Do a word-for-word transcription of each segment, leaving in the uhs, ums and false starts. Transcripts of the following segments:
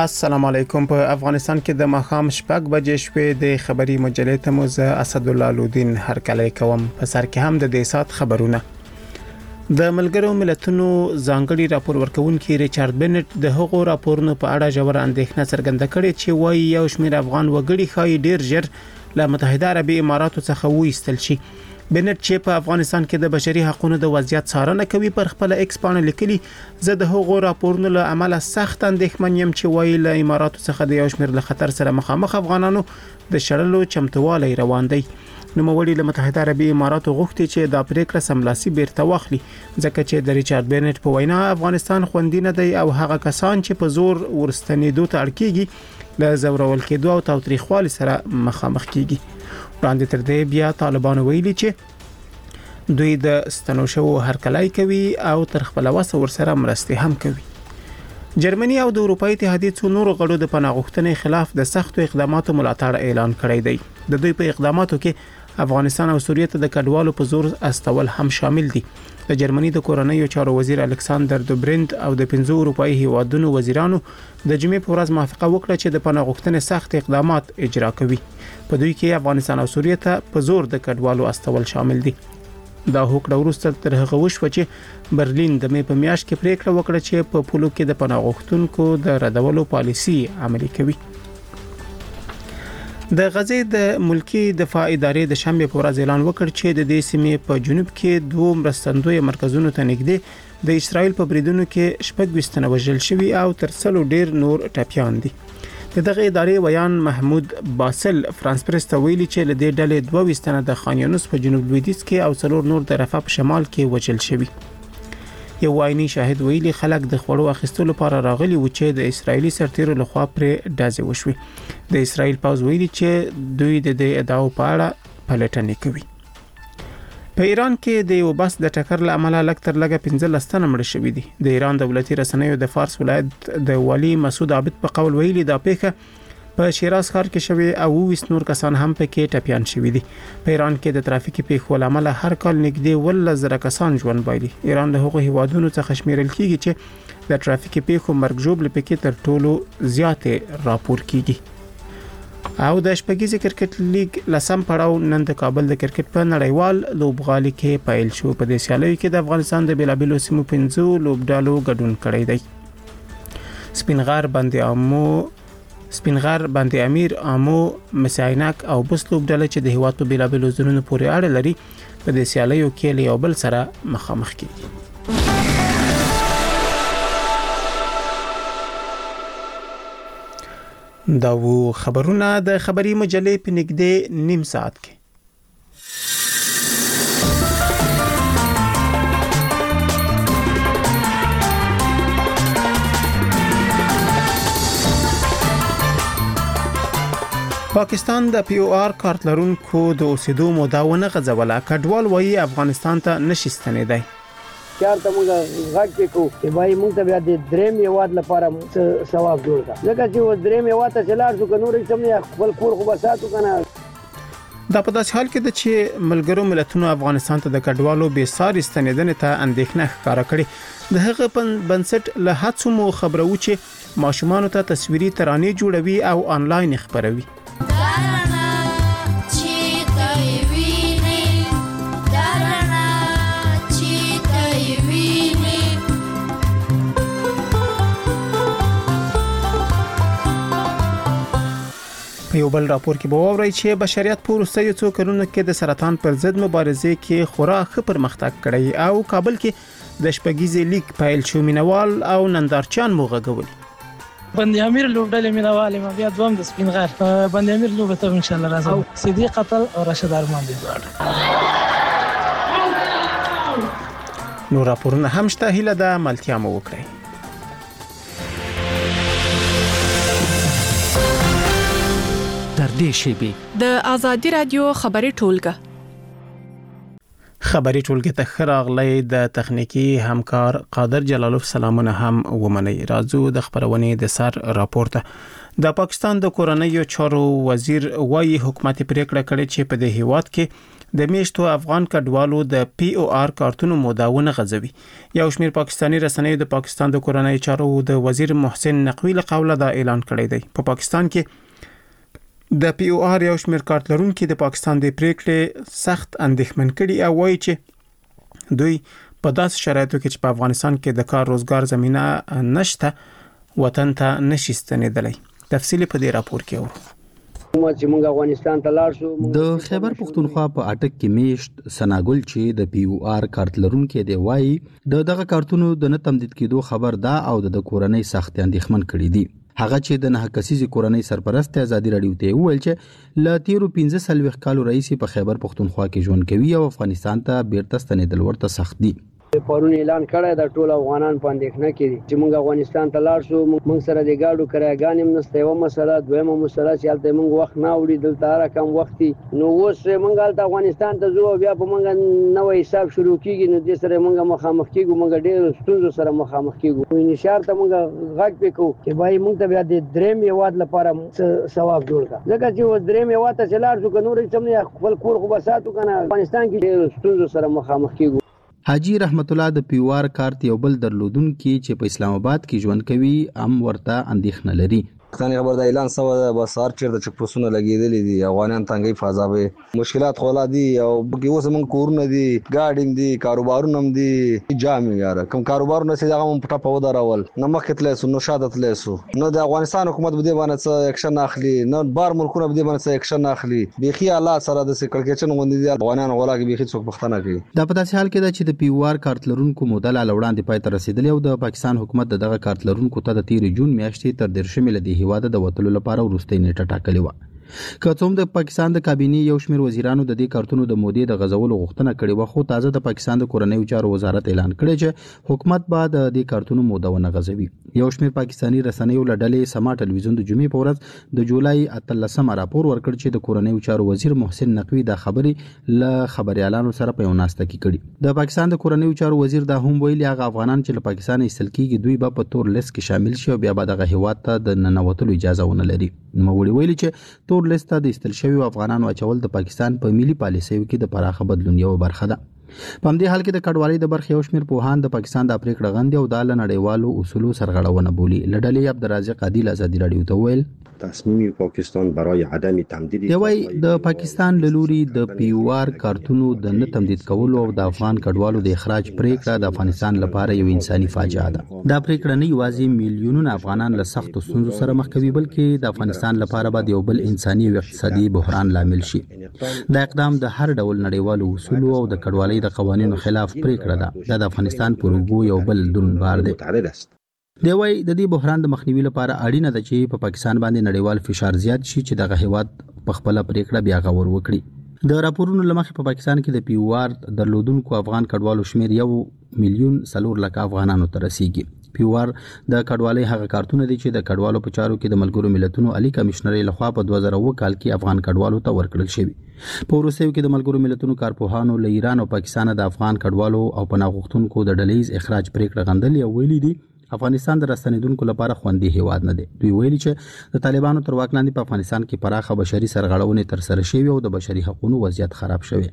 السلام علیکم. په افغانستان کې د ماښام شپږ بجې شوې د خبري مجلې ته مو زه اسدالله لودین هرکلی کوم. په سر کې هم د دې سات خبرونه. د ملګرو ملتونو ځانګړي راپور ورکونکي ریچارډ بنټ د هغو راپورونو په اړه ژور اندېښنه څرګنده کړې چې وايي یو شمېر افغان وګړي ښایي ډیر ژر له متحده عربي اماراتو څخه وایستل شي. بنټ چې په افغانستان کې د بشري حقوقو د وضعیت څارنه کوي پر خپل ایکس باندې لیکلي زه د هغو راپورونو له عمله سخت اندېښمن یم چې وايي له اماراتو څخه د یو شمېر له خطر سره مخامخ افغانانو د شړلو چمتووالی روان دی. نوموړي له متحده عربي اماراتو غوښتي چې دا پریکړه سملاسي بیرته واخلي ځکه چې د ریچارډ بنټ په وینا افغانستان خوندي نه دی او هغه کسان چې په زور ورستنېدو ته اړ کیږي له زورول کېدو او تاوتریخوالي سره مخامخ کیږي. وړاندې تر دې بیا طالبانو ویلي چې دوی د ستنوشو هرکلای کوي او تر خپل وسه ورسره مرستې هم کوي. جرمني او د اروپای اتحادیې څو نور غړو د پناه غوښتنې خلاف د سختو اقداماتو ملاتړ اعلان کړی دی. د دوی په اقداماتو کې افغانستان او سوریه ته د کډوالو په زور استول هم شامل دي. د جرمني د کورنیو چارو وزیر الکساندر دوبرند او د پنځو اروپایي هیوادونو وزیرانو د جمعې په ورځ موافقه وکړه چې د پناه غوښتنې سخت اقدامات اجرا کوي. په دوی کې افغانستان او سوریه ته په زور د کډوالو استول شامل دي. دا هوکړه وروسته تر هغه وشو چې برلین د مې په میاشت کې پریکړه وکړه چې په پولو کې د پناه غوښتونکو د ردولو پالیسي عملي کوي. د غزې د ملکی دفاع ادارې د شنبه په ورځ اعلان وکړ چې د دې سیمې په جنوب کې دوه مرستندوی مرکزونو ته نږدې د اسرایل په بریدونو کې شپږ وستنه وژل شوي او تر څلو ډیر نور ټپيان دي. دغه ادارې ویان محمود باسل فرانس پریس ته ویلي چې له دې ډلې دوه وستنه د خان یونس په جنوب لویدیځ کې او څلور نور د رفح په شمال کې وژل شوي. یو وایني شاهد ویلي خلک د خوړو اخیستلو لپاره راغلي و چې د اسرایلی سرتیرو لخوا پرې ډزې وشوي. د اسرایل پوځ ویلي چې دوی د دې ادعاو په اړه پلټنې کوي. په ایران کې د یو بس د ټکر له امله لږ تر لږه پنځلس تنه مړه شوي دي. د ایران دولتي رسنیو د فارس ولایت د والی مسعود عابد په قول ویلي دا پیښه په شیراز ښار کې شوی او ویس نور کسان هم پکې ټپيان شوي دي. په ایران کې د ترافیکي پیښو له امله هر کال نږدې ولس زره کسان ژوند بایلي. ایران له هغو هیوادونو څخه شمیرل کیږي چې د ترافیکي پیښو مرګ ژوبل پکې تر ټولو زیاتې راپور کیږي. او د شپږیزې کرکټ لیګ لسم پړاو نن د کابل د کرکټ په نړیوال لوبغالي کې پیل شو. په دې سیالیو کې د افغانستان د بیلابیلو سیمو پنځو لوبډالو ګډون کړی دی. سپینغر باندې امو سپینغر باندې امیر امو مساینک او بس لوبډاله چې د هیواد په بیلابیلو ځایونو پورې اړه لري په دې سیالیو کې له یو بل سره مخامخ کیږي. دا وو خبرونه د خبري مجلې په نږدې نیم ساعت کې. پاکستان د پی او آر کارت لرونکو د اوسېدو موده ونه غځوله. کډوال وایي افغانستان ته نشي ستنېدای. چارته موږ غږ کې چې وایي موږ ته بیا د درېم هیواد لپاره ثواب جوړ کړه ځکه چې درېم هیواد ته چې لاړ شو که نور هیڅ نه خپل کور خو به ساتو که نه. دا په داسې حال کې ده چې ملګرو ملتونو افغانستان ته د کډوالو بې ساري ستنېدنې ته اندېښنه ښکاره کړې. د هغه بنسټ له هڅو مو خبرو چې ماشومانو ته تصویري ترانې جوړوي او آنلاین خبروي. په یو بل راپور کې به ووري چې بشریت په وروستیو څو کلونو کې د سرطان پر ضد مبارزې کې خورا ښه پرمختګ کړی او کابل کې د شپږیزې لیګ پیل شو. مینوال او نندارچیان مو غږولي. بندي امیر لوبډلې مینوال ما بیا دوم د سپینغر بندي امیر لوبه ته ان شاء الله راځو. صدیق قتل او راشد ارمان دي ځوړ. نو راپورونه هم شته. هیله ده ملتیا مو وکړي. تر دې شیبې د آزادي رادیو خبري ټولګه خبري ټولګه ته خراغلی د تخنیکی همکار قادر جلالوف سلامونه هم ومني. راځو د خبرونې د سر راپورته. د پاکستان د کورنیو چارو وزیر وايي حکومت پریکړه کړې چې په دې هیواد کې د میشتو افغان کډوالو د پی او آر کارتونو موداونه غځوي. یو شمېر پاکستانی رسنیو د پاکستان د کورنۍ چارو د وزیر محسن نقوی له قوله دا اعلان کړی دی. په پاکستان کې د پی او آر یو شمېر کارت لرونکي د پاکستان د پریکړې سخت اندېښمن کړي او وایي چې دوی په داسې شرایطو کې چې په افغانستان کې د کار روزګار زمينه نشته وطن ته نشي ستنېدلی. تفصیل په دې راپور کې و. چې موږ افغانستان ته لاړ شو. د خیبر پختونخوا په اټک کې میشت سناګل چې د پی او آر کارت لرونکي دی وایي د دغه کارتونو د نه تمدید کېدو خبر دا او د کورنۍ سخت اندېښمن کړي دي. هغه چې د نه کسیزي کورنۍ سرپرست ازادي رادیو ته ویل چې ل تیرو پنځه سلويخ کالو رئیس په خیبر پختونخوا کې ژوند کوي او افغانستان ته بیرته ستنېدل ورته سخت دي. پرون اعلان کړی دا ټول افغانان په اندېښنه کې دي چې موږ افغانستان ته لاړ شو. موږ سره د گاډو کرایګان هم نشته. یو مسله دویمه مسله چې هلته موږ وخت نه وړي دلته هر کم وخت نو اوس موږ هلته افغانستان ته ځو بیا په موږ نوې حساب شروع کیږي نو دې سره موږ مخامخ کیږو. موږ ډېر ستونزو سره مخامخ کیږو. نشار ته موږ غږ وکړو چې بای موږ ته بیا د درېم یواد لپاره ثواب جوړ کړه ځکه چې درېم یواد ته چلار شو کنور چې موږ خپل کور خو بساتو کنه افغانستان کې ډېر ستونزو سره مخامخ کیږو. حاجی رحمت الله د پیوار کارت یو بل درلودونکي چې په اسلام آباد کې ژوند کوي ام ورته اندېښنه لري. ځان خبر د اعلان سو د بسار چیر د چک پوسونه لګیدلې دي. افغانان تنګي فضا مشکلات خولا دي او بګي اوس من کورونه دي ګاډینګ دي کاروبارونه هم دي جامع یار کوم کاروبارونه چې هغه په ټاپه ودرول نه مخکې تلسو نو شاده تلسو نو د افغانستان حکومت بده باندې څه اکشن اخلي نه بار ملکونه بده باندې څه اکشن اخلي. بيخي الله سره د سکرکچن غوندي دي افغانان غولا کې بيخي څوک پښتنه کوي. دا په داسې حال کې ده چې د پیوار کارت لرونکو مودل لوړاندې پای ته رسیدلی او د پاکستان حکومت دغه کارت لرونکو ته د تیر جون میاشتې تر ډیر شمل دی هواده د وټلو لپاره ورستۍ نیټه ټاکلې و. که څوم د پاکستان د کابینې یو شمېر وزیرانو د دې کارتونو د مودې د غزولو غوښتنه کړې و خو تازه د پاکستان د کورنۍ چارو وزارت اعلان کړی چې حکومت به د دې کارتونو موده ونه غځوي. یو شمېر پاکستانی رسنیو له ډلې سما ټلویزیون د جمعې په ورځ د جولای اتلسمه راپور ورکړ چې د کورنۍ چارو وزیر محسن نقوی د خبرې له خبريالانو سره په یو ناسته کې کړي. د پاکستان د کورنۍ چارو وزیر دا هم ویلي هغه افغانان چې له پاکستان ایستل کېږي دوی به په تور لیست کې شامل شي او بیا به دغه هیواد ته د ننوتلو اجازه ونه لري. نوموړي ویلي چې تور لیست ته د ایستل شوی افغانانو اچول د پاکستان په ملي پالیسیو کې د پراخه بدلون یو برخه ده. په همدې حال کې د کډوالۍ د برخې یو شمېر پوهان د پاکستان د پریکړه غندي او د نړیوالو اصولو سرغړونه بولي. لډلې عبدالرازق عادل ازادي رادیو ته ویل تصمیم پاکستان برای عدم تمدید دوی د پاکستان له لوري د پیوار کارتونو د نه تمدید کولو او د افغان کډوالو د اخراج پریکړه د افغانستان لپاره یو انساني فاجعه ده. دا پریکړه نه یوازې میلیونونه افغانان له سختو ستونزو سره مخ کوي بلکې د افغانستان لپاره به یو بل انساني او اقتصادي بحران لامل شي. دا اقدام د هر ډول نړیوالو اصولو او د کډوالۍ د قوانینو خلاف پریکړه ده. دا د افغانستان پر وګړو یو بل دروند بار دی. دی وايي د دې بحران د مخنیوي لپاره اړینه ده چې په پاکستان باندې نړیوال فشار زیات شي چې دغه هیواد په خپل پریکړه بیا غور وکړي. د راپورونو لمخې په پاکستان کې د پیوار درلودونکو افغان کډوالو شمیر یو میلیون څلور لک افغانانو ته رسیږي. پیوار د کډوالۍ هغه کارتونه دي چې د کډوالو په چارو کې د ملګرو ملتونو عالی کمشنري لخوا په دوه زره اووه کال کې افغان کډوالو ته ورکړل شوی. په وروستیو کې د ملګرو ملتونو کارپوهانو له ایران او پاکستان د افغان کډوالو او پناه غوښتونکو د ډلهیز اخراج پریکړه غندلې او ویلي دي افغانستان د راستنیدونکو لپاره خوندي هیواد نه دی. دوی ویلي چې د طالبانو تر واک لاندې په افغانستان کې پراخه بشري سرغړونې تر سره شوې او د بشري حقوقو وضعیت خراب شوی.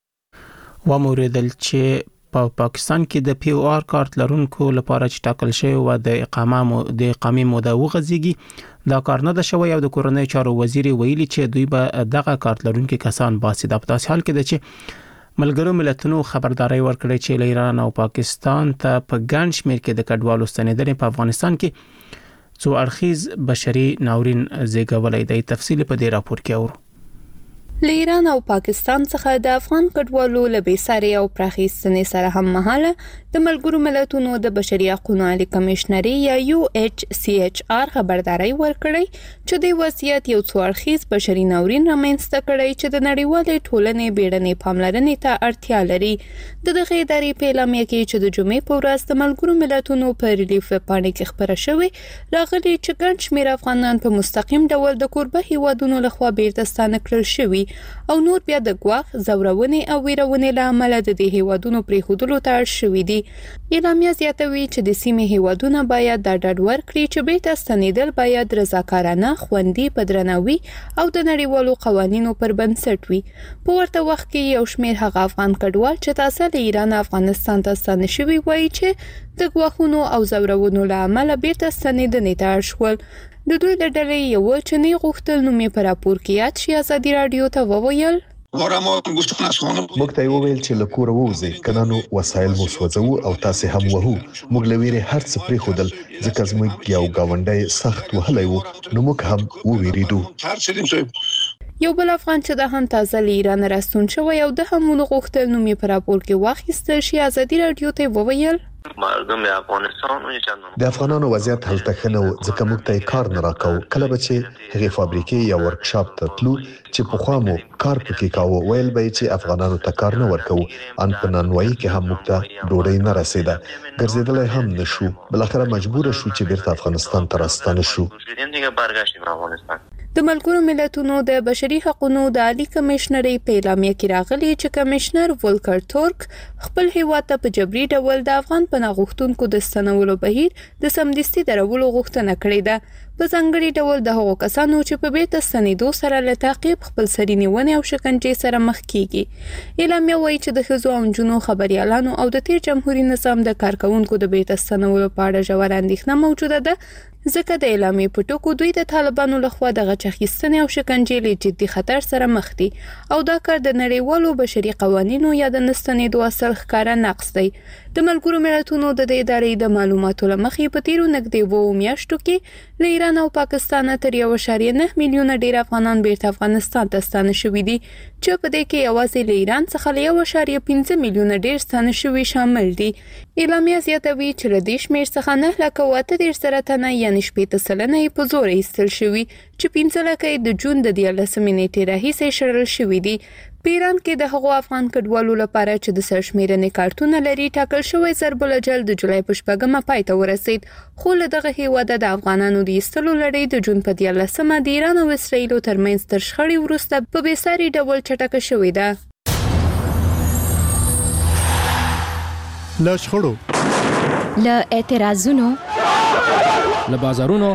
و موریدل چې په پاکستان کې د پی او آر کارت لرونکو لپاره چې ټاکل شوی و د اقامه د اقامې موده وغځيږي دا کار نه ده شوی او د کورنۍ چارو وزیر ویلي چې دوی به دغه کارت لرونکو کسان باسي. د په حال کې ده چې ملګرو ملتونو خبرداري ورکړې چې له ایران او پاکستان ته په ګڼ شمېر کې د کډوالو ستنېدنې په افغانستان کې څو اړخیز بشري ناورین زیږولای دی. تفصیل په دې راپور کې اورو. له ایران او پاکستان څخه د افغان کډوالو له بیساري او پراخي ستنې سره هم مهاله د ملګرو ملتونو د بشري حقوقو عالی کمشنري یا یو ایچ سی ایچ آر خبرداري ورکړی چې د وضعیت یو څو اړخیز بشري ناورین رامنځته کړی چې د نړیوالې ټولنې بیړنۍ پاملرنې ته اړتیا لري. د دغه ادارې په اعلامیه کې چې د جمعې په ورځ د ملګرو ملتونو په ریلیف پاڼې کې خبره شوې راغلي چې ګڼ شمېر افغانان په مستقیم ډول د کوربه هیوادونو لخوا بیرته ستانه کړل شوي او نور بیا د ګواښ زورونې او ویرونې له امله د دې هیوادونو پریښودلو ته اړ شوي دي. اعلامیه زیاتوي چې د سیمې هیوادونه باید دا ډاډ ورکړي چې بیرته ستنېدل باید رضاکارانه، خوندي، په درناوي او د نړیوالو قوانینو پر بنسټ وي. په ورته وخت کې یو شمېر هغه افغان کډوال چې تاسو له ایران افغانستان ته ستانه شوي وایي چې د ګواښونو او زورونو له امله بیرته ستنېدنې ته اړ شول. د دوی له ډلې یو چې نه غوښتل نومې په راپور کې یاد شي ازادي راډیو ته وویل موږ ته وویل چې له کوره ووځئ، کنه نو وسایل مو سوځو او تاسو هم وهو. موږ له ویرې هر څه پرېښودل ځکه زموږ یو ګاونډی سخت وهلی و، نو موږ هم وویریدو. یو بل افغان چې د هم تازه له ایران راستون شوی او د هم غوښتل نومې په راپور کې واخیستل شي ازادي راډیو ته وویل د افغانانو وضعیت هلته ښه نه و ځکه موږ ته کار نه راکاو. کله به چې هغې فابریکې یا ورکشاپ ته تلو چې پخوا مو کار پکې کاوه، ویل به یې چې افغانانو ته کار نه ورکوو. ان په نانوایي کې هم موږ ته ډوډۍ نه رسېده، ګرځېدلی هم نه شو. بالاخره مجبوره شو چې بیرته افغانستان ته راستانه شو. د ملګرو ملتونو د بشري حقوقو د عالی کمشنرۍ په اعلامیه کې راغلي چې کمشنر ولکر تورک خپل هیواد ته په جبري ډول د افغان پناه غوښتونکو د ستنولو بهیر د سمدستي درولو غوښتنه کړې ده. په ځانګړي ډول د هغو کسانو چې په بیرته ستنېدو سره له تعقیب، خپل سري نیونې او شکنجې سره مخ کیږي. اعلامیه وایي چې د ښځو او نجونو خبريالانو او د تیر جمهوریت نظام د کارکونکو د بیرته ستنولو په اړه ژوره اندېښنه موجوده ده، ځکه د اعلامیې په ټکو دوی د طالبانو لخوا د غچ اخیستنې او شکنجې له جدي خطر سره مخ دي او دا کار د نړیوالو بشري قوانینو یا د نستنېدو اصل ښکاره نقض دی. د ملګرو ملتونو د دې ادارې د معلوماتو له مخې په تیرو نږدې وو میاشتو کې له ایران او پاکستان تر یو اعشاریه نه میلیونه ډیر افغانان بیرته افغانستان ته ستانه شوي دي، چې په دې کې یوازې له ایران څخه له یو اعشاریه پنځه میلیونه ډیر ستانه شوي شامل دي. اعلامیه زیاتوي چې له دې شمېر څخه نه لکه اته دېرش زره تنه یعنې شپېته سلنه یې په زور ایستل شوي، چې پنځه لکه یې د جون د دیارلسمې نیټې راهیسې شړل شوي دي. په ایران کې د هغو افغان کډوالو لپاره چې د سرشمېرنې کارتونه لري ټاکل شوی ضرب الجل د جولای په شپږمه پای ته ورسید، خو له دغه هیواده د افغانانو د ایستلو لړۍ د جون په دیارلسمه د ایران او اسرائیلو ترمنځ تر شخړې وروسته په بېساري ډول چټکه شوې ده. له شخړو، له اعتراضونو، له بازارونو،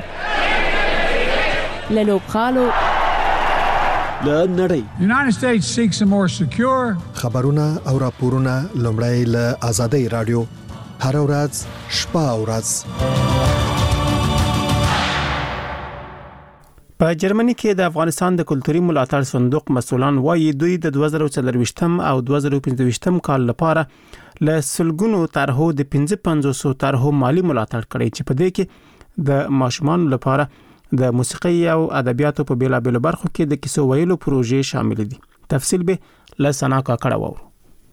له لوبغالو، له نړۍ United States seeks a more secure خبرونه او راپورونه لومړی له آزادۍ رادیو هر ورځ شپه او ورځ. په جرمني کې د افغانستان د کلتوري ملاتړ صندوق مسولان وایي دوی د دوه زره څلرويشتم او دوه زره پنځويشتم کال لپاره له سلګونو طرحو د پنځه پنځوس طرحو مالی ملاتړ کړی، چې په دې کې د ماشومان لپاره د موسیقي او ادبیاتو په بیلابېلو برخو کې د کیسو ویلو پروژې شامل دي. تفصیل به له سنا کاکړه وورو.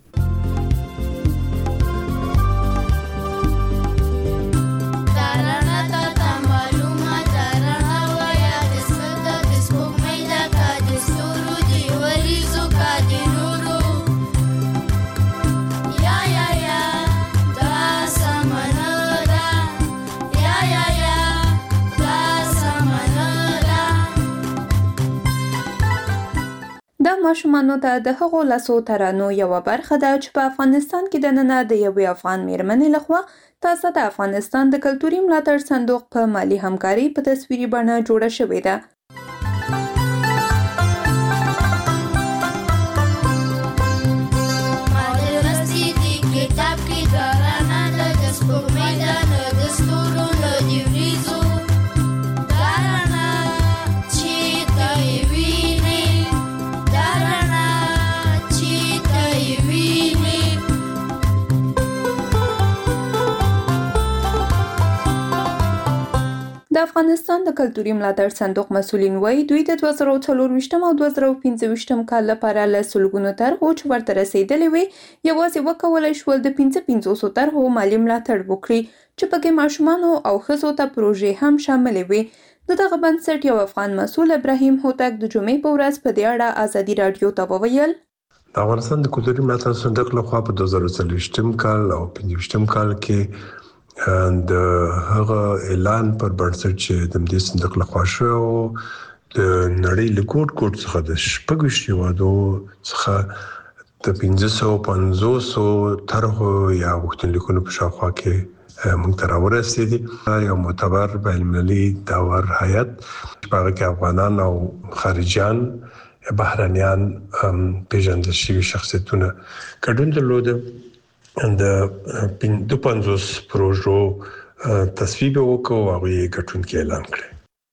دا ماشومانو ته د هغو لاسو ترانو یو برخه ده چې په افغانستان کې د ننه د یوې افغان میرمنې لخوا تاسو د افغانستان د کلتوري ملاتړ صندوق په مالی همکاري په تصویري بڼه جوړه شوې ده. د افغانستان د کلتوري ملاتړ صندوق مسولین وایي دوی د دوه زره څلرويشتم او دوه زره پنځويشتم کال لپاره له سلګونو طرحو چې ورته رسیدلې وي یوازې وکولای شول د پنځه پنځوس طرحو مالی ملاتړ وکړي، چې پکې ماشومانو او ښځو ته پروژې هم شاملې وي. د دغه بنسټ یو افغان مسؤل ابراهیم هوتک د جمعې په ورځ په دې اړه ازادي راډیو ته وویل د افغانستان د کلتوري ملاتړ صندوق لخوا په دوه زره څلرويشتم کال او پنځويشتم کال کې د هغه اعلان پر بنسټ چې د دې صندوق لخوا شو د نړۍ له ګوټ ګوټ څخه د شپږ هیوادو څخه د پنځه سوه پنځوس طرحو یا غوښتنلیکونو په شاوخوا کې موږ ته راورسېدي. یو معتبر بین‌المللي داور هیئت چې په هغه کې افغانان او خارجیان بهرنیان پیژندل شوي شخصیتونه ګډون درلوده. د دوه پنځوس پروژو تصویب وکړو او هغوی یې ګټونکي اعلان کړي.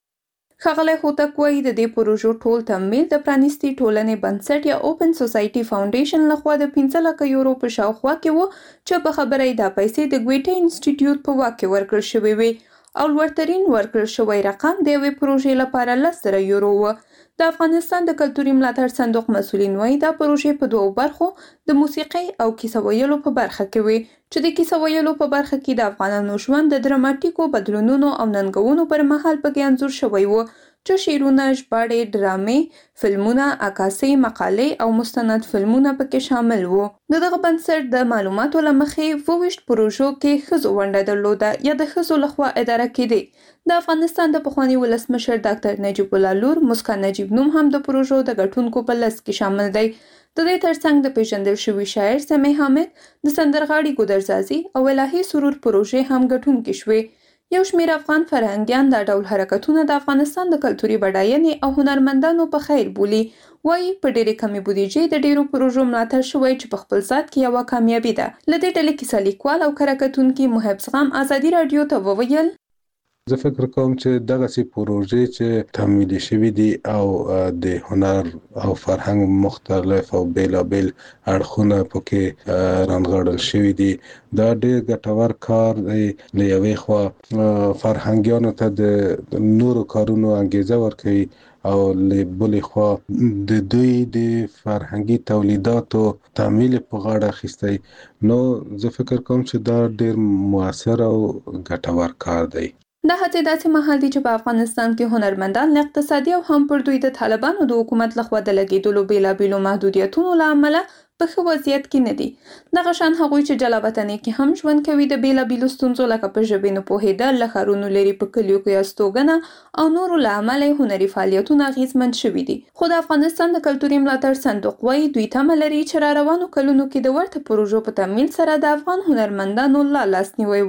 ښاغلی هوتک وایي د دې پروژو ټول تمویل د پرانیستي ټولنې بنسټ یا اوپن سوسایټي فاونډیشن لخوا د پنځه لکه یورو په شاوخوا کې وو چې په خبره یې دا پیسې د ګویټه انسټیټیوټ په واک کې ورکړل شوې وې او لوړترین ورکړل شوی رقم د یوې پروژې لپاره لس زره یورو و. د افغانستان د کلتوري ملاتړ صندوق مسؤلین وایي دا پروژې په دوو برخو د موسیقۍ او کیسه ویلو په برخه کې وي چې د کیسه ویلو په برخه کې د افغانانو ژوند د دراماتیکو بدلونونو او ننګونو پر مهال پکې انځور شوی و چې شعرونه، ژباړې، ډرامې، فلمونه، عکاسۍ، مقالې او مستند فلمونه پکې شامل وو. د دغه بنسټ د معلوماتو له مخې اووه ویشت پروژو کې ښځو ونډه درلوده یا د ښځو لخوا اداره کېدې. د افغانستان د پخواني ولسمشر ډاکټر نجیب الله لور مسکا نجیب نوم هم د پروژو د ګټونکو په لست کې شامل دی. د دې ترڅنګ د پیژندل شوي شاعر سمیع حامد، د سندرغاړي ګودرزازي او الهي سرور پروژې هم ګټونکې شوې. یو شمېر افغان فرهنګیان دا ډول حرکتونه د افغانستان د کلتوري بډاینې او هنرمندانو په خیر بولي. وایي په ډېرې کمې بودیجې د ډېرو پروژو ملاتړ شوی چې په خپل ذات کې یوه کامیابي ده. له دې ډلې کیسه لیکوال او کره کتونکي محب زغم ازادي راډیو ته وویل: زه فکر کوم چې دغسې پروژې چې تمویل شوي دي او د هنر او فرهنګ مختلف او بیلابیل اړخونه پکې رانغاړل شوي دي، دا ډېر ګټور کار دی. له یوې خوا فرهنګیانو ته د نورو کارونو انګیزه ورکوي او له بلې خوا د دوی د فرهنګي تولیداتو تمویل په غاړه اخیستی. نو زه فکر کوم چې دا ډېر مؤثر او ګټور کار دی. دا هڅې داسې مهال دي چې په افغانستان کې هنرمندان له اقتصادي او هم پر دوی د طالبانو د حکومت لخوا د لګېدلو بېلابېلو محدودیتونو له امله په ښه وضعیت کې نه دي. دغه شان هغوی چې جلا وطنۍ کې هم ژوند کوي د بېلابېلو ستونزو لکه په ژبې نه پوهېدل، له ښارونو لرې په کلیو کې استوګنه او نورو له امله یې هنري فعالیتونه اغېزمن شوي دي. خو د افغانستان د کلتوري ملاتړ صندوق وایي دوی تمه لري چې را روانو کلونو کې د ورته پروژو په تمویل سره د افغان هنرمندانو لا لاسنیوی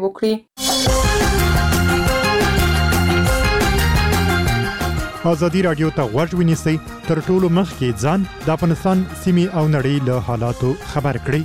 وکړي. ازادي راډیو ته غوږ ونیسئ، تر ټولو مخکې ځان د افغانستان سیمې او نړۍ له حالاتو خبر کړئ.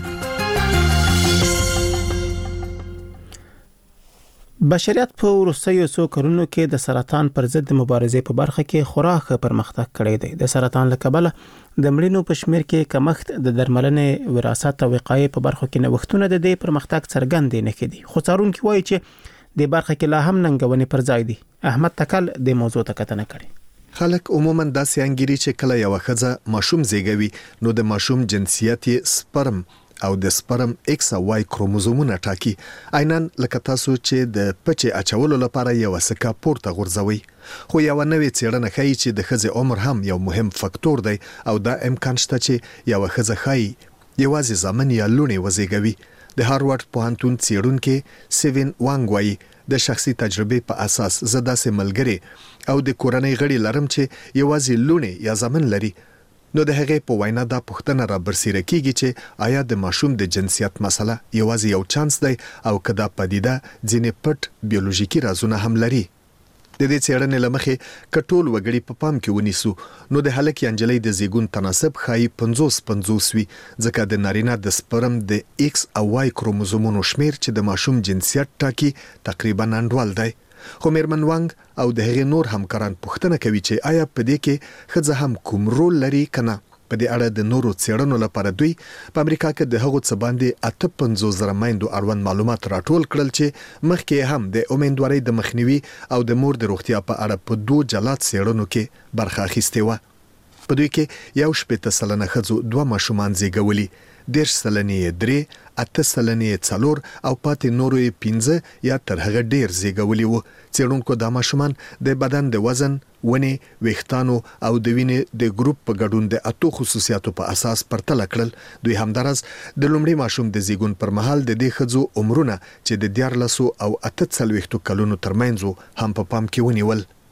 بشریت په وروستیو څو کلونو کې د سرطان پر ضد مبارزې په برخه کې خورا ښه پرمختګ کړی دی. د سرطان له کبله د مړینو په شمېر کې کمښت، د درملنې، وراثت او وقایې په برخو کې نوښتونه د دې پرمختګ څرګند نه کړي. خو څارونکي وایي چې د برخه کې لا هم ننګونې پر ځای دي. احمد تکل د موضوع ته کتنه کړې. خلک عموما داسې انګیري چې کله یو ښځه ماشوم زیږوي نو د ماشوم جنسیت یې سپرم او د سپرم ایکس او واي کروموزومونه ټاکي، عیناً لکه تاسو چې د پچې اچولو لپاره یو سکه پورته غورځوي. خو یو نوې څېړنه ښیي چې د ښځې عمر هم یو مهم فکتور دی او دا امکان شته چې یو ښځه ښایي یوازې زامن یا لوڼې وزیږوي. د هاروارد پوهنتون څېړونکي سیوین وانګ وایي د شخصي تجربې په اساس زه داسې ملګری او د کورنۍ غړي لرم چې یوازې لوڼې یا زامن لري. نو د هغې په وینا دا پوښتنه را برسېره کیږي چې آیا د ماشوم د جنسیت مسله یوازې یو چانس دی او که دا پدیده ځینې پټ بیولوژیکي رازونه هم لري. د دې څېړنې له مخې که ټول وګړي په پام کې ونیسو نو د هلک یا نجلۍ د زیږون تناسب ښایي پنځوس پنځوس وي، ځکه د نارینه د سپرم د ایکس او واي کروموزومونو شمیر چې د ماشوم جنسیت ټاکي تقریبا انډول دی. خو میرمن وانګ او د هغې نور همکاران پوښتنه کوي چې آیا په دې کې ښځه هم کوم رول لري که نه. په دې اړه د نورو څېړنو لپاره دوی په امریکا کې د هغو څه باندې اته پنځوس زره میندو اړوند معلومات راټول کړل چې مخکې هم د امیندوارۍ د مخنیوي او د مور د روغتیا په اړه په دوه جلا څېړنو کې برخه اخیستې وه. په دوی کې یو شپېته سلنه ښځو دوه ماشومان زیږولي، دېرش سلنې یې درې، اته سلنې یې څلور او پاتې نورو یې پنځه یا تر هغه ډېر زیږولي وو. څېړونکو دا ماشومان د بدن د وزن، ونې، ویښتانو او د وینې د ګروپ په ګډون د اتو خصوصیاتو په اساس پرتله کړل. دوی همداراز د لومړي ماشوم د زیږون پر مهال د دې ښځو عمرونه چې د دیارلسو او اته څلوېښتو کلونو ترمنځ هم په پام کې ونیول.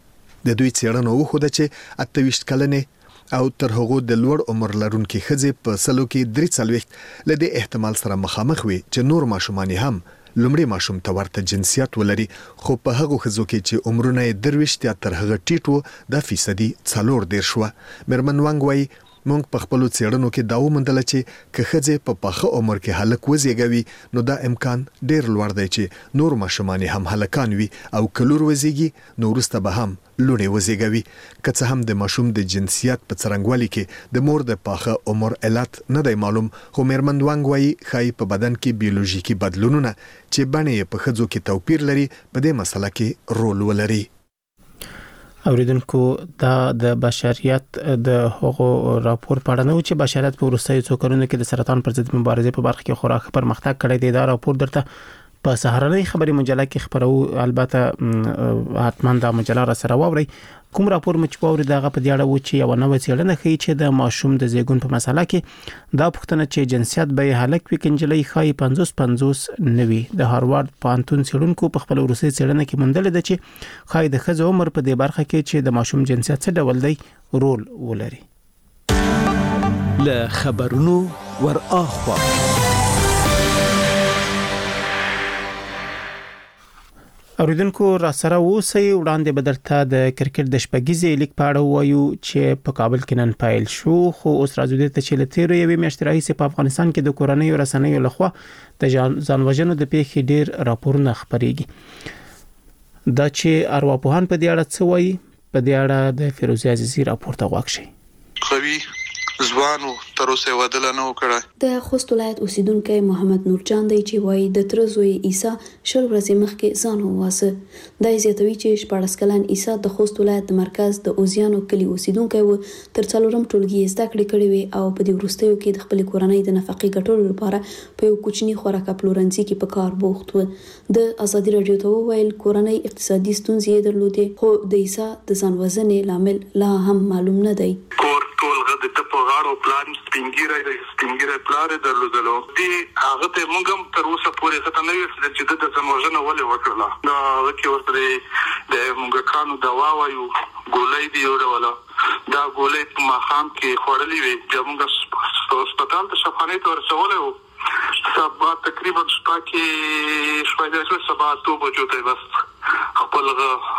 د دوی څېړنو وښوده چې اته ویشت کلنې او تر هغو د لوړ عمر لرونکي ښځې په سلو کې درې څلوېښت له دې احتمال سره مخامخ وي چې نور ماشومان هم لومړی ماشوم ته ورته جنسیت ولري، خو په هغو ښځو کې چې عمرونه یې درویشت یا تر هغه ټیټ وو دا فیصدي څلور دېرش وه. میرمن وانګ وایي موږ په خپلو څېړنو کې دا وموندله چې که ښځې په پاخه عمر کې هلک وزېږوي نو دا امکان ډېر لوړ دی چې نور ماشومان هم هلکان وي او که لور وزېږي نو وروسته به هم لوڼې وزېږوي. که څه هم د ماشوم د جنسیت په څرنګوالي کې د مور د پاخه عمر علت نه دی معلوم، خو میرمن وانګ وایي ښایي په بدن کې بیولوژیکي بدلونونه چې بڼې یې په ښځو کې توپیر لري په دې مسله کې رول ولري. اوریدونکو دا د بشریت د هغو راپور په اړه نو چې بشریت په وروستیو څو کلونو کې د سرطان پر ضد مبارزې په برخه کې خورا پرمختګ کړی دی. دا راپور درته په سهارنۍ خبري مجله کې خبرو، البته حتما دا مجله را سره واوري. کوم راپور مچ پاوري دغه په دیاړه و چې یو نوې څېړنه ښیي چې د ماشوم د زیږون په مسله کې دا پوښتنه چې جنسیت به هلک وي کنجلې ښایي پنځوس پنځوس نوي. د هاروارد پوهنتون څېړونکو په خپل وروستي څېړنه کې موندل ده چې ښایي د ښځو عمر په دې برخه کې چې د ماشوم جنسیت څه ډول دی رول ولري. له خبرونو ور اخوا اوریدونکو را سره اوسئ. وړاندې به درته د کرکټ د شپږیزې لیګ په اړه وایو چې په کابل کې نن پیل شو، خو اوس راځو ته چې له تیرو یوې میاشتې راهیسې په افغانستان کې د کورنیو رسنیو لخوا د ځانوژنو د پیښې ډېر راپورونه خپرېږي. دا چې ارواپوهان په دې اړه څه وایي، په دې اړه د فیروزي عزیزي راپور ته غوږ شئ. خوي ځوانو تر اوسه ودل نه وکړه. د خوست ولایت اوسیدونکو محمد نورجان دی چې وایي د تر زوی عیسی شل ورځې مخکې ځان وواسه. دا زیاتوي چې شپږ کلن عیسی د خوست ولایت د مرکز د اوزیانو کلی اوسیدونکو و، تر څلورم ټولګي زده کړې کړې وي او په دې وروستیو کې د خپل کورنۍ د نفقې ګټلو لپاره په یو کوچني خوراک پلورنځي کې په کار بوخت و. د ازادي رادیو ته وویل کورنۍ اقتصادي ستونزې درلودې، خو د عیسی د ځان وژنې لامل لا هم معلوم نه دی. ټول غد ته په غاړو پلان سپینګیره د سپینګیره پلان درلودلو دي هغه ته موږ هم تر اوسه پورې څه نه ویل چې د ځموژنه ولې وکړه. نو هغه ورته د موږ کانو دوا وایو ګولۍ دی وروله دا ګولۍ په مخام کې خورلې وي چې موږ هسپتال ته شفانې ته ورسولې وو. سبا تقریبا شپه کې شپږ سبا تو بجو ته بس خپل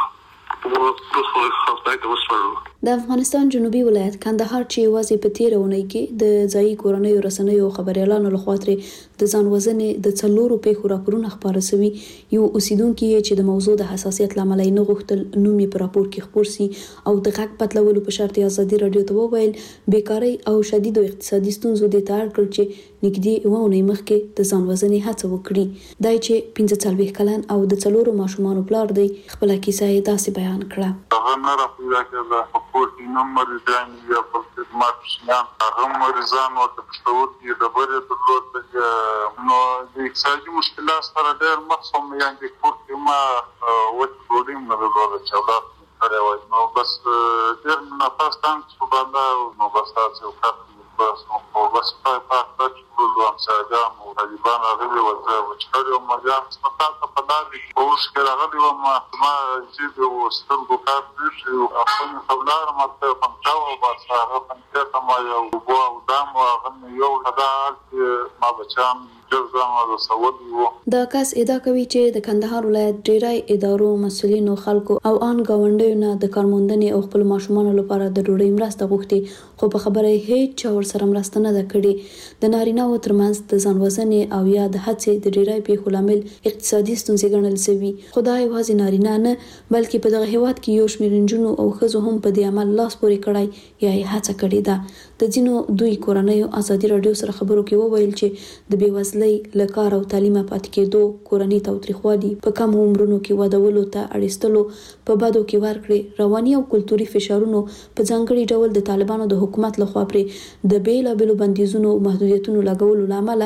د افغانستان جنوبي ولایت کندهار چې یوازې په تیر اونۍ کې د ځایي کورنیو رسنیو خبريالانو لخوا ترې د ځان وژنې د څلورو پیښو راپورونه خبره شوي. یو اوسیدونکو چې د موضوع د حساسیت لامل نه غوښتل نوم یې په راپور کې خبر سي او د غږ پټلولو په شرط ازادي رادیو ته وویل بیکاری او شدید اقتصادي ستونزو د تار کړ چې نږدې یو اونۍ مخکې د ځان وژنې هڅه وکړي. دای چې پنځه څلوېښت کلن او د څلورو ماشومانو پلار دی خپل کیسه یې داسې بیان کړه. هغه نه راپیدا کړه خپل نمبر ځان یا په خدمت شنه هغه مریضان او تشوور کې د بره په لور نو د اقتصادي مشکلات سره ډېر مخصوم یعنی کوټه ما وڅ پروګرام نه لري چې دا سره وای نو بس ډېر نه پاستان څه باندې نو بس تاسو وکړئ بس نو بس په پاتې ټول امساګام او طالبان هغه وځي چې یو مجال ستاسو په داري اوس کې راغلی و ما ما چې د سترګو کار دي او خپل خبرونه ماته پنځاو بس هغه پنځه ما یو بو او دام هغه یو حدال ما بچان دا کس ادعا کوي چې د کندهار ولایت ډیری ادارو مسؤلینو خلکو او ان گاونډیو نه د کارموندنې او خپل ماشومانو لپاره د ډوډۍ مرسته غوښتي، خو په خبره هیڅ چا ورسره مرسته نه ده کړې. د نارینه او ترمنځ د ځان وژنې او یا د هڅې د ډیری پیښو لامل اقتصادي ستونزې ګڼل شوي. خدای یوازې نارینه نه بلکې په دغه هیواد کې یو شمېر نجونو او ښځو هم په دې عمل لاس پورې کړی یا یې هڅه کړې ده. د ځینو دوی کورنیو ازادي رادیو سره خبرو کې وویل چې د بېوزلۍ له کار او تعلیم پاتې کېدو، کورنۍ تاوتریخوالي، په کم عمرونو کې ودولو ته اړیستلو، په بدو کې ورکړې رواني او کلتوري فشارونو په ځانګړي ډول د طالبانو د حکومت لخوا پرې د بیلابېلو بندیزونو او محدودیتونو لګولو لامل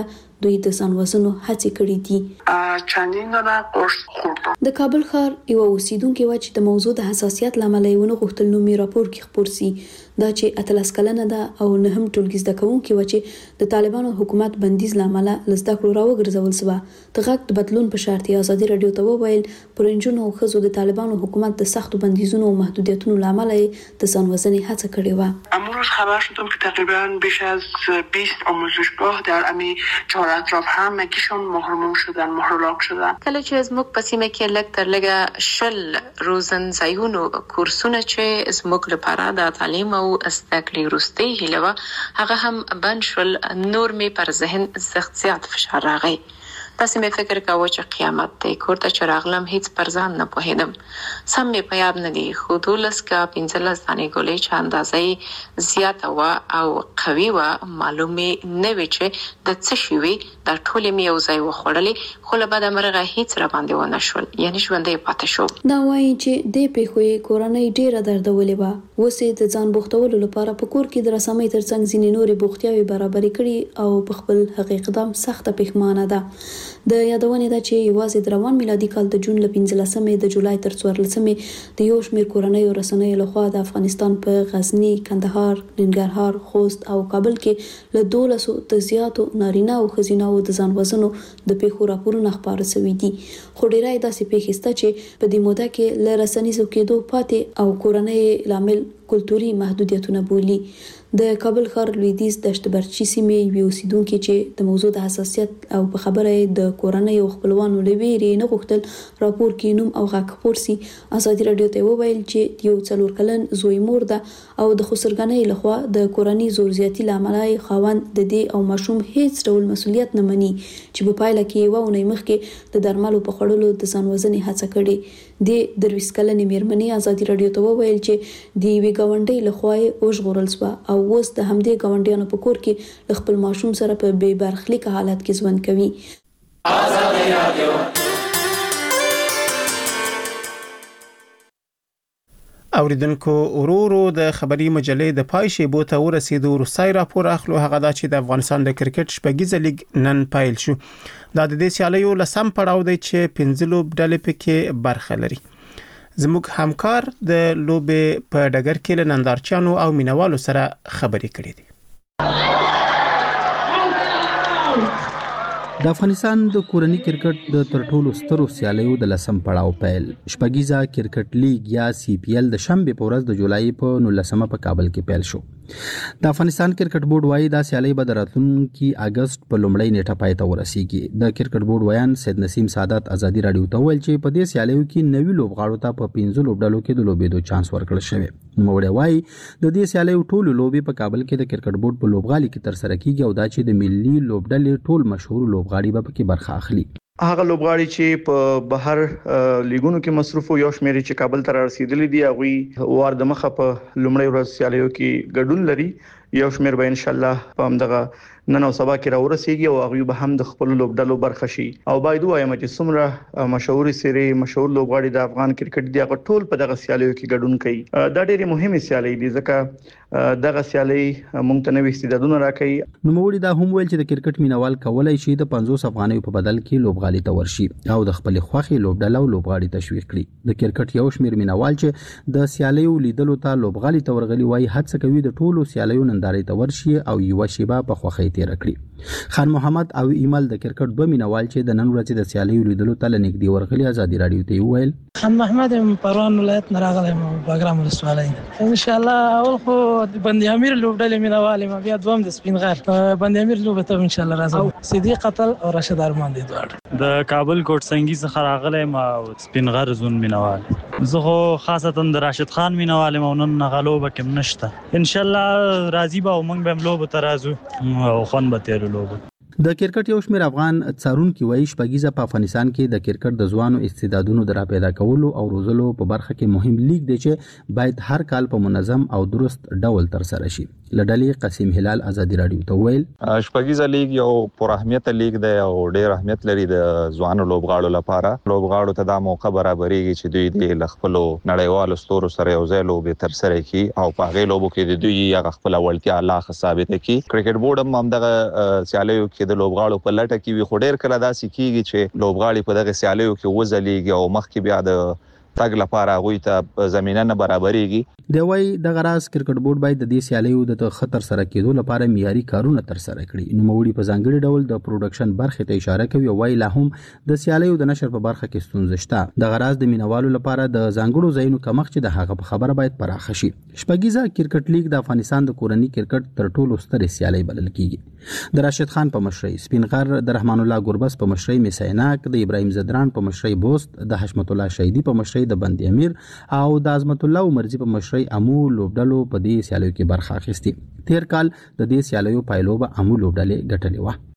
دوی د ځانوژنو هڅې کړې دي. چندین دانه قرص خوردم. د کابل ښار یو اوسیدونکو و چې د موضوع د حساسیت لامل یې ونه غوښتل نو می راپور کې خبر سي دا چې اتلس کلنه ده او نه هم ټولګي زده کوونکي و چې د طالبانو حکومت بندیز لامل لزده کړو راوګرځول سو. د غږ د بدلون په شرط ازادي رادیو ته وویل پرنجونو او خزو د طالبانو حکومت د سختو بندیزونو او محدودیتونو لامل د ځانوژنې هڅه کړې و. امروز خبر شدم که تقریبا بیش از بیست آموزشگاه در امی چهار اطراف هم مگیشون محروم شدن محرولاک شدن. کله چې زموږ په سیمه کې لږ تر لږه شل روزن ځایونو کورسونه چې زموږ لپاره د تعلیم او استقلی وروستي هیله هغه هم بند شول، نور می پر ذهن سخت زیات فشار راغی. تاسو مې فکر کاوه چې قیامت دی، کور ته چې راغلم هیڅ پر ځان نه پوهېدم. سم مې په یاد نه دي خو دولس کا پنځلس دانې ګولۍ چې اندازه زیاته وه او قوي وه معلومې نه وي چې د څه شي وي. دا ټولې مې یو ځای وخوړلې خو له بده مرغه هیڅ راباندې ونه شول، یعنې ژوندی پاتې شوم. دا وایي چې دې پیښو یې کورنۍ ډېره دردولې وه. اوس یې د ځان بوختولو لپاره په کور کې د رسامۍ ترڅنګ ځینې نورې بوختیاوې برابرې کړي او په خپل هغې قدم سخته پښیمانه ده. د یادونې ده چې یوازې د روان میلادي کال د جون له پنځلسمې د جولای تر څوارلسمې د یو شمېر کورنیو رسنیو لخوا د افغانستان په غزني، کندهار، ننګرهار، خوست او کابل کې له دولسو د زیاتو نارینه او ښځینه د ځانوژنو د پیښو راپورونه خپاره شوي دي. خو ډیری داسې پیښې شته چې په دې موده کې له رسنیزو کېدو پاتې او کورنۍ لامل کلتوري محدودیتونه بولي. د کابل ښار لویدیځ دشت برچی سیمې یو اوسیدونکو چې د موضوع د حساسیت او په خبره د کورنۍ او خپلوانو لویری نه غوښتل راپور کې نوم او غږ خپور سي. ازادي رادیو ته وویل چې یو څلور کلن زوی مور ده او د خسرګنۍ لخوا د کورنۍ زور زیاتی لامل خاوند د دې او ماشوم هیڅ ډول مسولیت نه مني چې په پایله کې و نه مخکې د درملو په خړلو د ځانوژنې هڅه کړې. د درویس کلنې میرمنې ازادي رادیو ته وویل چې د وی ګاونډي لخوا یې وژغورل شو او اوس د همدې ګاونډیانو په کور کې خپل ماشوم سره په بې برخلیک حالت کې ژوند کوي. ازادي رادیو اوریدونکو ورورو د خبري مجلې د پای شیبو ته ورسېدو. وروستي راپور اخلو هغه دا چې د افغانستان د کرکټ شپږیزه لیګ نن پایل شو. دا د دې سیالیو لسم پړاو دی چې پنځه لوب ډلې پکې برخه لري. زموږ همکار د لوبې په ډګر کې له نندارچیانو او مینوالو سره خبرې کړې دي. د افغانستان د کورنی کرکټ د ترټولو سترو سیالیو د لسم پړاو پیل شپږیزه کرکټ لیګ یا سی پی ال د شنبه په ورځ د جولای په نولسمه په کابل کې پیل شو. د افغانستان کرکټ بورډ وايي دا سیالي به د راتلونکي اگست په لومړۍ نیټه پای ته ورسیږي. د کرکټ بورډ ویان سید نسیم سعادت ازادي رادیو ته ویل چې په دې سیالیو کې نوي لوبغاړو ته په پنځه لوبډلو کې د لوبېدو چانس ورکړل شوی. نوموړی وايي د دې سیالیو ټولو لوبې په کابل کې د کرکټ بورډ په لوبغالي کې تر سره کیږي او دا چې د ملي لوبډلې ټول مشهور لوبغاړي به پکې برخه اخلي. هغه لوبغاړي چې په بهر لیګونو کې مصروف او یو شمېر چې کابل ته رسیدلي دي هغه وار د مخه په لومړی ورځ سیالیو کې ګډون لري. یو شمېر به ان شاء الله په همدغه نن او سبا کې راورسیږي او هغه به هم د خپل لوبډلو برخه شي. او باید وایم چې څومره مشهور سری مشهور لوبغاړي د افغان کرکټ دی هغه ټول په دغه سیالیو کې ګډون کوي. دا ډېری مهمه سیالي دي ځکه دغه سیالي مونږ ته نوې استعدادونه راکړي. نوموړي دا هم ویل چې د کرکټ مینوال کولای شي د پنځوس افغانیو په بدل کې لوبغالي ته ورشي او د خپل خوخي لوبډله او لوبغاړي تشویق کړي. د کرکټ یو شمېر مینوال چې د سیالیو لیدلو ته لوبغالي ته ورغلي وای هڅه کوي د ټولو سیالیو نندارې ته ورشي او یو شیبه په خوخي تیر کړي. خان محمد او ایمل د کرکټ دوه مینوال چې د نن ورځې د سیالیو لیدلو ته لنګدي ورغلي ازادي رادیو ته ویل خان محمد پروان ولایت نه راغلی مو باګرام ولسوالۍ ان شاء الله. اول خو بندي امیر لوبډلې مینوال ما بیا دوم د سپین غر بندي امیر لوب ته ان شاء الله راځم. صدیق قتل او راشد ارمان دي دوه د کابل کوټ سنگي څخه راغلی ما سپین غر زون مینوال. زه خو خاصتا د راشد خان مینوال مو نن غلوبه کوم نشته. ان شاء الله راضي به موږ به لوب ته راځو او خون به تیر لوب. د کرکټ یو شمېر افغان څارونکو وایي شپږیزه په افغانستان کې د کرکټ د ځوانو استعدادونو د را پیدا کولو او روزلو په برخه کې مهم لیګ دی چې باید هر کال په منظم او درست ډول تر سره شي. لډلې قسیم هلال ازادي رادیو ته ویل شپږیزه لیګ یو پر اهمیت لیګ دی او ډېر اهمیت لري د ځوانو لوبغاړو لپاره. لوبغاړو ته دا موقع برابرېږي چې دوی د خپل نړیوالو ستورو سره یو ځای لوبې تر سره کړي او په هغې لوبو کې د دوی هغه خپل وړتیا لا ښه ثابته کړي. کرکټ بورډ هم همدغه سیالیو کې کې د لوبغاړو په لټه کې وي خو ډېر کله داسې کیږي چې لوبغاړي په دغه سیالیو کې وځلېږي او مخکې بیا د تګ لپاره غوي ته زمينه نه برابرېږي. د وای د غراس کرکټ بورډ باید د دې سیالیو د خطر سره کېدو لپاره معیاري کارونه تر سره کړي. نو موړي په ځانګړي ډول د پروډکشن برخه ته اشاره کوي او وای لا هم د سیالیو د نشر په برخه کې ستونزې شته. د غراس د مینوالو لپاره د ځانګړو ځایونو کمښت چې د هغه په خبره باید پراخ شي. شپږیزه کرکټ لیګ د افغانستان د کورنۍ کرکټ تر ټولو ستر سیالي بلل کیږي. د راشد خان په مشرۍ، سپین غر د رحمان الله ګوربس په مشرۍ میسایناک، د ابراهیم زدران په مشرۍ بوست، د حشمت الله شهیدی په مشرۍ د بند امیر او د عظمت الله عمرزي په مشرۍ امو لوبډلو په دې سیالیو کې برخه اخیستې. تیر کال د دې سیالیو پایلو به امو لوبډلې ګټلې و.